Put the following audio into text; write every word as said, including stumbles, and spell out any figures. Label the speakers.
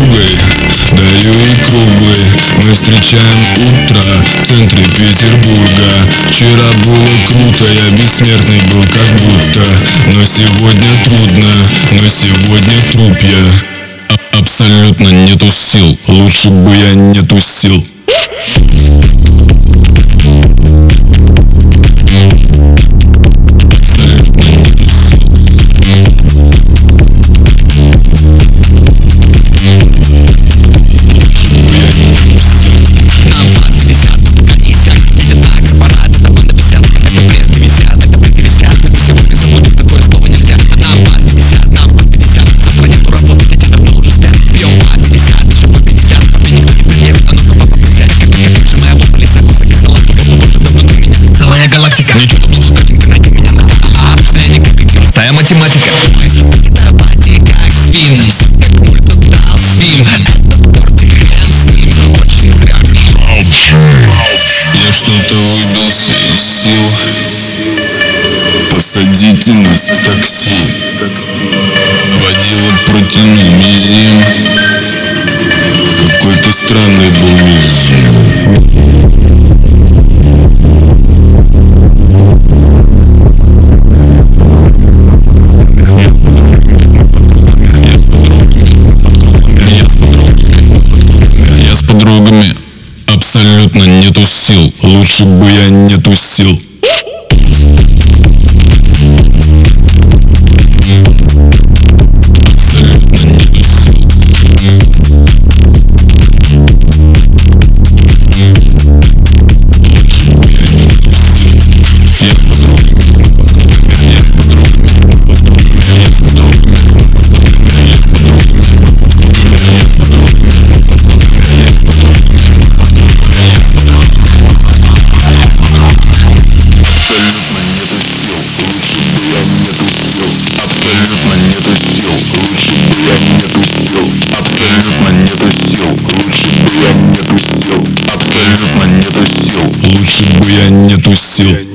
Speaker 1: подругой, даю ей круглый. Мы встречаем утро в центре Петербурга. Вчера было круто, я бессмертный был как будто. Но сегодня трудно, но сегодня труп я. А- Абсолютно нету сил, лучше бы я не тусил.
Speaker 2: Галактика. Ничего тут нового, картинка, найди меня на а обстояние как и простая математика. Это бати как свин, как мульту дал фильм. Это тортик хэнс, очень скажешь.
Speaker 1: Я что-то выбился из сил. Посадите нас в такси. Водила протянул мизин. Какой-то странный был мир. Подругами абсолютно нету сил, лучше бы я не тусил. Абсолютно нету сил. Лучше бы я не тусил. Я с подругами, я с подругами, я с подругами, я с подругами, я с подругами. Абсолютно нету сил, лучше бы я не тусил. Абсолютно нету сил, лучше бы я не тусил. Абсолютно нету сил, лучше бы я не тусил.